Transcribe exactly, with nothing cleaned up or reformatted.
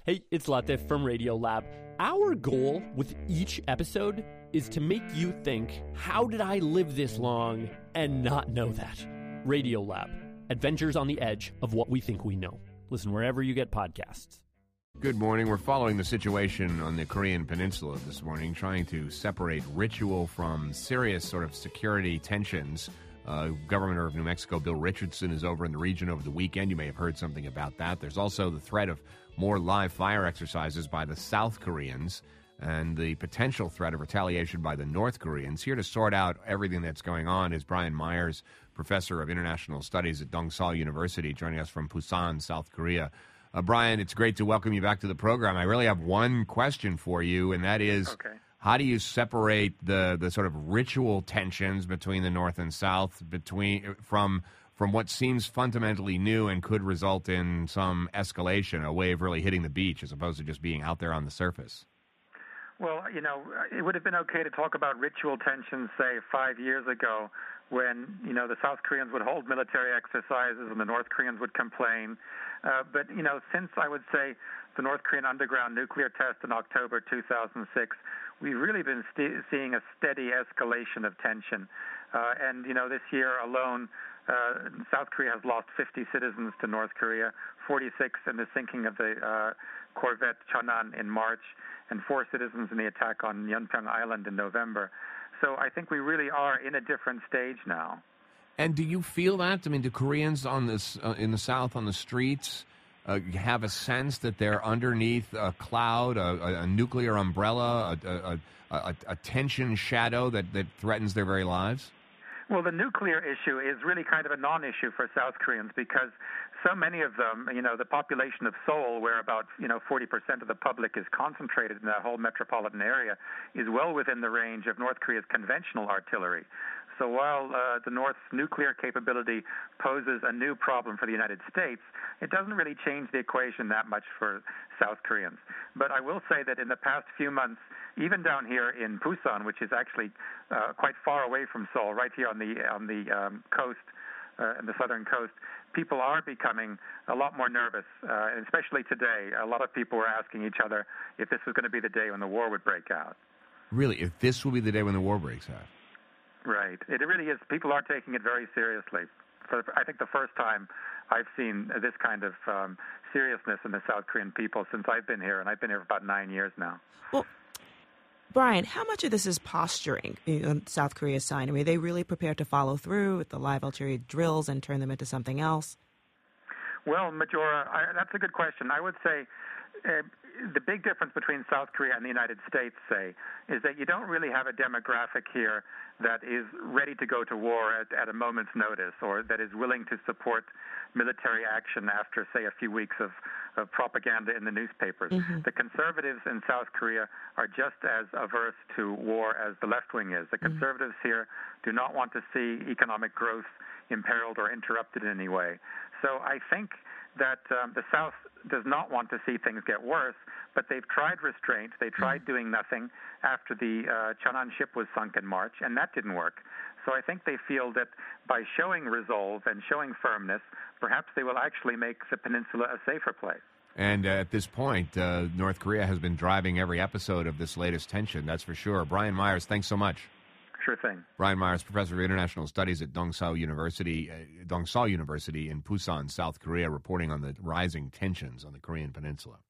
Hey, it's Latif from Radiolab. Our goal with each episode is to make you think, how did I live this long and not know that? Radiolab, adventures on the edge of what we think we know. Listen wherever you get podcasts. Good morning. We're following the situation on the Korean Peninsula this morning, trying to separate ritual from serious sort of security tensions. Uh, Governor of New Mexico, Bill Richardson, is over in the region over the weekend. You may have heard something about that. There's also the threat of more live fire exercises by the South Koreans and the potential threat of retaliation by the North Koreans. Here to sort out everything that's going on is Brian Myers, professor of international studies at Dongseo University, joining us from Busan, South Korea. Uh, Brian, it's great to welcome you back to the program. I really have one question for you, and that is, okay. How do you separate the, the sort of ritual tensions between the North and South between from from what seems fundamentally new and could result in some escalation, a way of really hitting the beach as opposed to just being out there on the surface? Well, you know, it would have been okay to talk about ritual tensions, say, five years ago when, you know, the South Koreans would hold military exercises and the North Koreans would complain. Uh, but, you know, since, I would say, the North Korean underground nuclear test in October two thousand six, we've really been st- seeing a steady escalation of tension. Uh, and, you know, this year alone, uh, South Korea has lost fifty citizens to North Korea, forty-six in the sinking of the uh, corvette Cheonan in March, and four citizens in the attack on Yeonpyeong Island in November. So I think we really are in a different stage now. And do you feel that? I mean, do Koreans on this uh, in the South on the streets uh, have a sense that they're underneath a cloud, a, a nuclear umbrella, a, a, a, a tension shadow that, that threatens their very lives? Well, the nuclear issue is really kind of a non-issue for South Koreans because so many of them, you know, the population of Seoul, where about, you know, forty percent of the public is concentrated in that whole metropolitan area, is well within the range of North Korea's conventional artillery. So while uh, the North's nuclear capability poses a new problem for the United States, it doesn't really change the equation that much for South Koreans. But I will say that in the past few months, even down here in Busan, which is actually uh, quite far away from Seoul, right here on the on the um, coast, uh, in the southern coast, people are becoming a lot more nervous, uh, and especially today. A lot of people were asking each other if this was going to be the day when the war would break out. Really? If this will be the day when the war breaks out? Right. It really is. People are taking it very seriously. For, I think, the first time I've seen this kind of um, seriousness in the South Korean people since I've been here, and I've been here for about nine years now. Well, Brian, how much of this is posturing on South Korea's side? I mean, are they really prepared to follow through with the live artillery drills and turn them into something else? Well, Majora, I, that's a good question. I would say uh, the big difference between South Korea and the United States, say, is that you don't really have a demographic here that is ready to go to war at, at a moment's notice or that is willing to support military action after, say, a few weeks of, of propaganda in the newspapers. Mm-hmm. The conservatives in South Korea are just as averse to war as the left wing is. The conservatives mm-hmm. here do not want to see economic growth imperiled or interrupted in any way. So I think that um, the South does not want to see things get worse, but they've tried restraint. They tried doing nothing after the uh, Cheonan ship was sunk in March, and that didn't work. So I think they feel that by showing resolve and showing firmness, perhaps they will actually make the peninsula a safer place. And uh, at this point, uh, North Korea has been driving every episode of this latest tension, that's for sure. Brian Myers, thanks so much. Sure thing. Brian Myers, professor of international studies at Dongseo University, uh, Dongseo University in Busan, South Korea, reporting on the rising tensions on the Korean Peninsula.